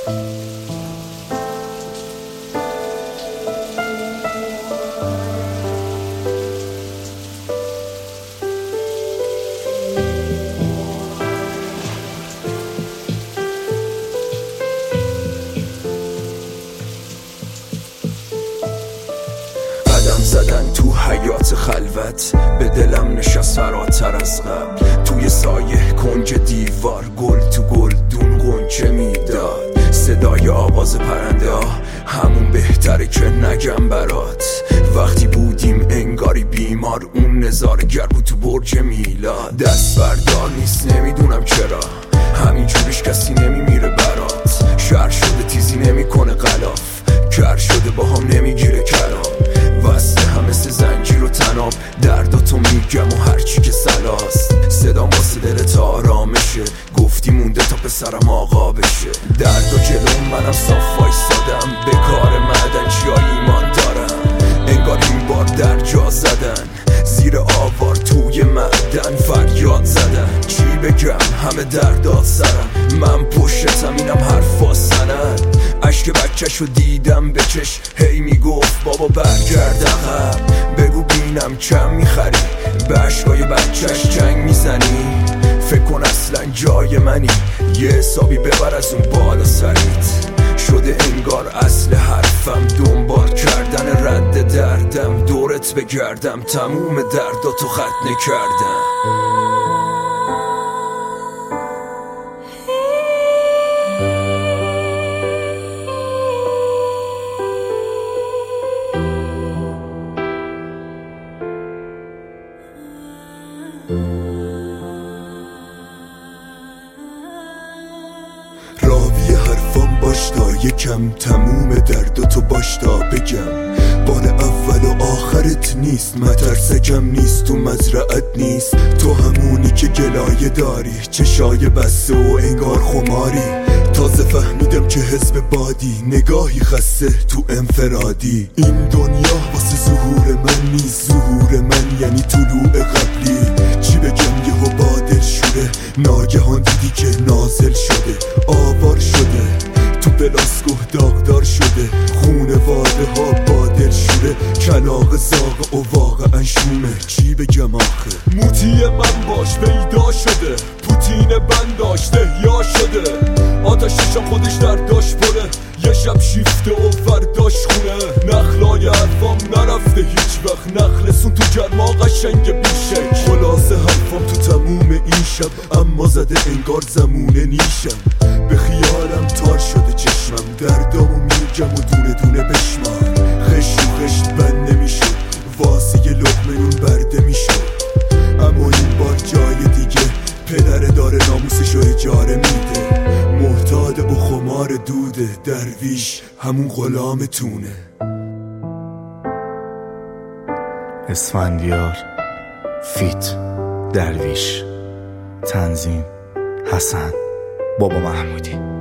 زدن تو حیات خلوت به دلم نشست فراتر از قبل. توی سایه کنج دیوار گل تو گلدون غنچه میداد. صدای آواز پرنده ها همون بهتره که نگم برات. وقتی بودیم انگاری بیمار اون نظاره‌گر بود تو برج میلاد. دست بردار نیست نمیدونم چرا همینجوریش کسی نمیمیره برات. شهر شده تیزی نمیکنه غلاف، کر شده با هم نمیگیره کلام. وصله هم مثل زنجیر و تناب درداتو میگم و هرچی که سلاست. صدام واسه دلت آرامشه، گفتی مونده تا پسرم آقا بشه. درد و جلوم منم صاف وایسادم، به کار معدن چیا ایمان دارم. انگار این بار در جا زدن، زیر آوار توی معدن فریاد زدن. چی بگم همه دردات سرم، من پشتم اینم حرفا سند. عشق بچه‌شو دیدم به چش، هی میگفت بابا برگرد عقب. بگو بینم چم میخری، به عشقای بچه‌ش جنگ میزنی. فکر کن اصلا جای منی، یه حسابی ببر از اون بالا سریت. شده انگار اصل حرفم دنبال کردن رد دردم. دورت بگردم تموم درداتو ختنه کردم. راوی حرفام باش تا یکم تموم درداتو باش تا بگم. بار اول و آخرت نیست، مترسکم نیست تو مزرعت نیست. تو همونی که گلایه داری، چشای بسته و انگار خماری. تازه فهمیدم که حزب بادی، نگاهی خسته تو انفرادی. این دنیا واسه ظهور من نیست، ظهور من یعنی طلوع قبلی. چی بگم یهو بادل شده، ناگهان دیدی که نازل شده. آوار شده تو بلاسکوه داغدار شده، خونواده ها بادل شده. کلاغ زاغ و واقعا شومه، چی بگم آخه. موتی من باش پیدا شده، پوتین بند داشته یا شده. آتششم خودش در داشت پره، یه شب شیفته و فرداش خونه. نخلای حرفام نرفته هیچ وقت، نخلسون تو گرما قشنگ بیشک. خلاصه حرفام تو تموم این شب، اما زده انگار زمونه نیشم. به خیالم تار شده چشمم، دردامو میگم و دونه دونه بشمار. خشت و خشت بند نمیشد، واسه یه لقمه نون برده میشد. اما این بار جای دیگه، پدر داره ناموسشو اجاره میده. محتاط و خمار دوده، درویش همون غلامتونه. اسفندیار فیت درویش، تنظیم حسن بابا محمودی.